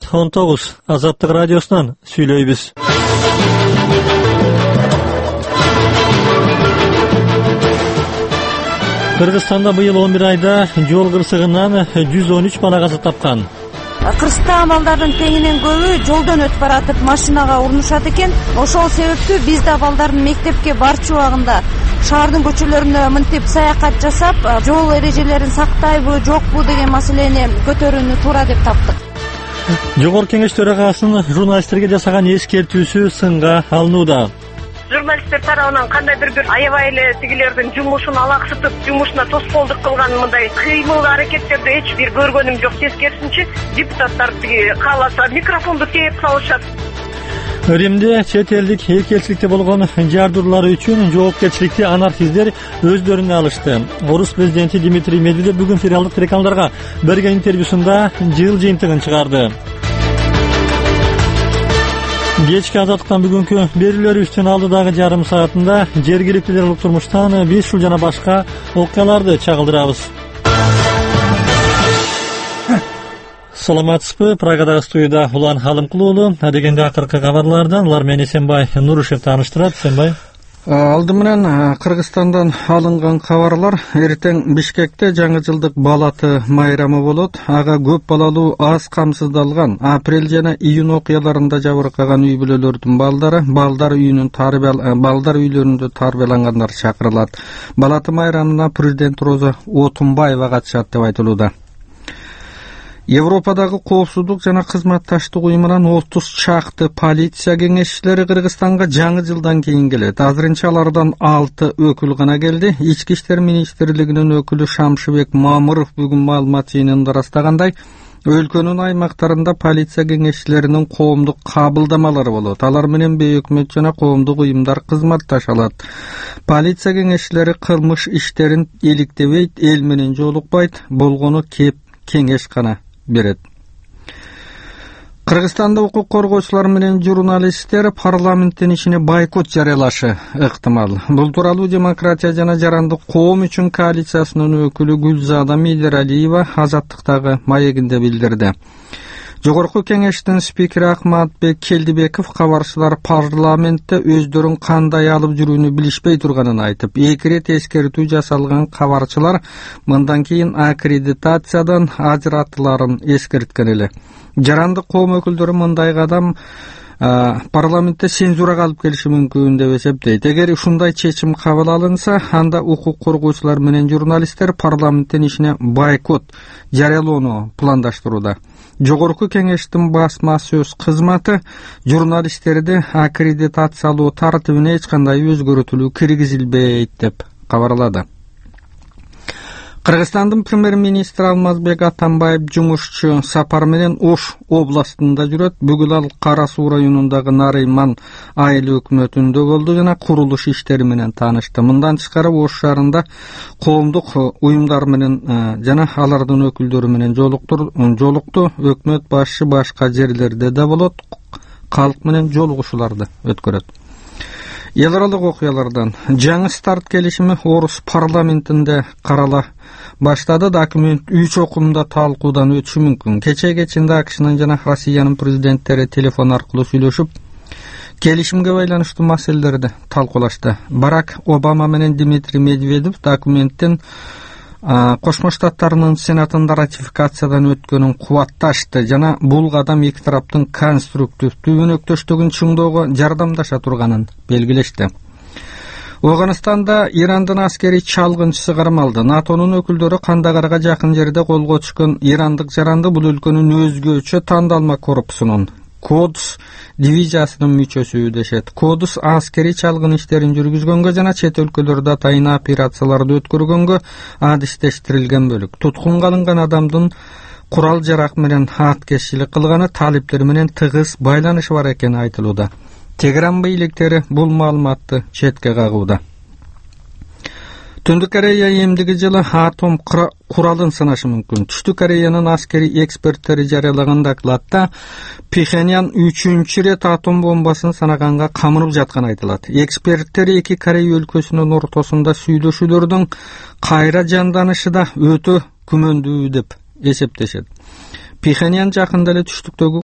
19 Азаттык радиосунан сүйлөйбүз. Кыргызстанда быйыл 11 айда жол кырсыгынан 113 бала каза тапкан. Кырсыктагы балдардын теңинен көбү жолдон өтүп баратып машинага урунушат экен. Ошол себептүү биз да балдардын мектепке барчу убагында шаардын көчөлөрүндө мынтип саякат жасап, жол эрежелерин сактайбы, жокпу деген маселени көтөрүүнү туура деп таптык. Жогорку Кеңеш төрагасынын журналисттерге жасаган эскертүүсү сынга алынууда. Журналисттер тарабынан кандайдыр бир аябай эле тигилердин жумушун алаксытып, жумушуна тоскоолдук кылган мындай кыймыл аракеттерди эч бир көргөнүм жок. Тескерисинче депутаттар кааласа микрофонду тээп салышат. Римде чет элдик элчиликте болгон жардуулары үчүн жоопкерчиликти анархисттер өздөрүнө алышты. Орус президенти Дмитрий Медведев бүгүн федералдык телеканалдарга берген интервьюсунда жыл жыйынтыгын чыгарды. Кечки Азаттыктан бүгүнкү берүүлөрүбүздүн алдыдагы жарым саатында жергиликтүү турмуштан биз ушул жана башка окуяларды чагылдырабыз. Саламатсызбы? Прагадагы студияда Улан Халымкулуу. Адегенде акыркы кабарлардан улар менен Эсенбай Нурушев тааныштырат. Эсенбай. Алды менен Кыргызстандан алынган кабарлар. Эртең Бишкекте жаңы жылдык балаты майрамы болот. Ага көп балалуу аз камсыздалган апрель жана июнь окуяларында жабыркаган үй бүлөлөрдүн балдар үйлөрүндө тарбиялангандар чакырылат. Балаты майрамына президент Роза Отунбаева катышат деп айтылууда. Европадагы коопсуздук жана кызматташтык уюмунан 30 чакты полиция кеңешчилери Кыргызстанга жаңы жылдан кийин келет. Азырынча алардан 6 өкүл гана келди. Ички иштер министрлигинин өкүлү Шамшыбек Мамыров бүгүн маалымат жыйынында ырастагандай, өлкөнүн аймактарында полиция кеңешчилеринин коомдук кабылдамалары болот. Алар менен өкмөт жана коомдук уюмдар кызматташа алат. Полиция кеңешчилери кылмыш иштерин иликтебейт, эл менен жолукпайт, болгону кеп кеңеш гана берет. Кыргызстанда укук коргоочулар менен журналисттер парламенттин ишине бойкот жарыялашы ыктымал. Бул тууралуу Демократия жана Жарандык коом үчүн коалициясынын өкүлү Гүлзада Мейдералиева Азаттыктагы маегинде билдирди. Жогорку Кеңештин спикери Акматбек Келдибеков кабарчылар парламентте өздөрүн кандай алып жүрүүнү билишпей турганын айтып, 2 рет эскертүү жасалган кабарчылар мындан кийин аккредитациядан ажыратыларын эскерткен эле. Жарандык коом өкүлдөрү мындай кадам парламентте цензурага алып келиши мүмкүн деп эсептейт. Эгер ушундай чечим кабыл алынса, анда укук коргоочулар менен журналисттер парламенттин ишине бойкот жарыялоону пландаштырууда. Жогорку Кеңештин басма сөз кызматы журналисттерди аккредитациялоо тартибине эч кандай өзгөртүүлүү киргизилбейт деп кабарлады. Кыргызстандын премьер-министри Алмазбек Атамбаев жумушчу сапар менен Ош областында жүрөт. Бүгүн ал Кара Суу районундагы Нарыйман айыл өкмөтүндө болду жана курулуш иштери менен таанышты. Мындан тышкары Ош шаарында коомдук уюмдар менен жана алардын өкүлдөрү менен жолукту. Өкмөт башчы башка жерлерде да болот, калк менен жолугушууларды өткөрөт. Эл аралык окуялардан жаңы старт келишими Орус парламентинде карала баштады. Документ 3 окумда талкуудан өтүшү мүмкүн. Кечинде АКШнын жана Россиянын президенттери телефон аркылуу сүйлөшүп, келишимге байланыштуу маселелерди талкуулашты. Барак Обама менен Дмитрий Медведев документтин Кошмо Штаттарынын Сенатында ратификациядан өткөнүн кубатташты жана бул кадам эки тараптын конструктивдүү өнөктөштүгүн чыңдоого жардамдаша турганын белгилешти. Афганистанда Ирандын аскери чалгынчысы кармалды. НАТОнун өкүлдөрү Кандагарга жакын жерде колго түшкөн ирандык жаранды бул өлкөнүн өзгөчө тандалма корпусунун Кодус дивизиясынын мүчөсү дешет. Кодус аскери чалгын иштерин жүргүзгөнгө жана чет өлкөлөрдө тайына операцияларды өткөргөнгө адистештирилген бөлүк. Туткунга алынган адамдын курал жарак менен аткезчилик кылганы талиптер менен тыгыз байланышы бар экени айтылууда. Тегеран бийликтери бул маалыматты четке кагууда. Түндүк Корея эмдиги жылы атом куралын сынашы мүмкүн. Түштүк Кореянын аскери эксперттери жарыялаган докладта Пхеньян 3-чү рет атом бомбасын санаганга камырып жатканы айтылат. Эксперттер эки Корея өлкөсүнүн ортосунда сүйлөшүүлөрдүн кайра жанданышы да өтө күмөндүү деп эсептешет. Пхеньян жакында эле түштүктөгү